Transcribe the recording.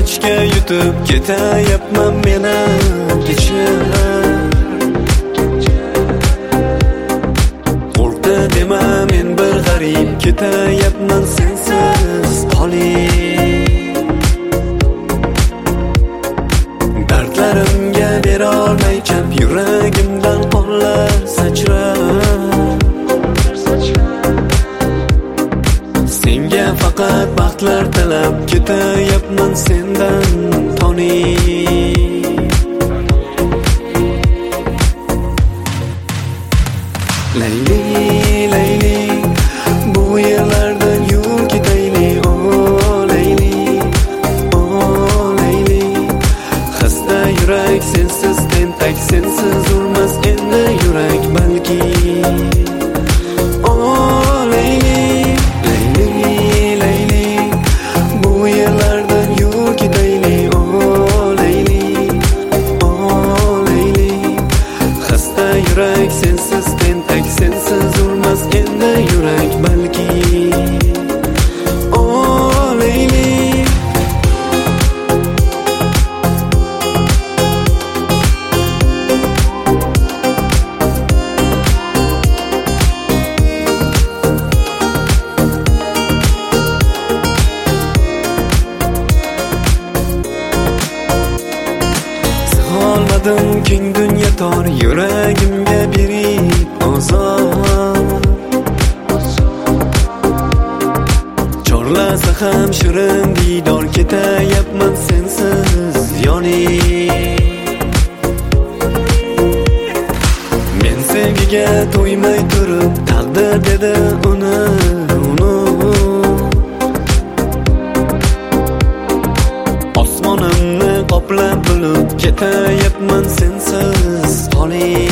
ichga yutib ketayapman meni kecha. Qo'rqdi dema men bir g'arib ketayapman sensiz qolib. Dardlarimga bera olmay chap yuragimdan qonlar sachrab. Senga faqat baxtlar tilab ketayapman sendan tonib. Layli, Layli, bu yerlardan yur ketayli. Oh Layli, oh Layli, xasta yurak sensiz tentak, sensiz urmas endi yurak balki. Oh Layli, Layli, Layli, bu yerlardan yur ketayli. Oh Layli, oh Layli, xasta yurak sensiz tentak, sensiz urmas endi yurak balki. Oh Layli. Olmadim keng dunyo tor, yuragimga berib ozor. Chorlasa ham shirin diydor, ketayapman sensiz yonib. Men sevgiga to'ymay turib, taqdir dedi uni osmonimni qoplab bulut, ketayapman sensiz qolib.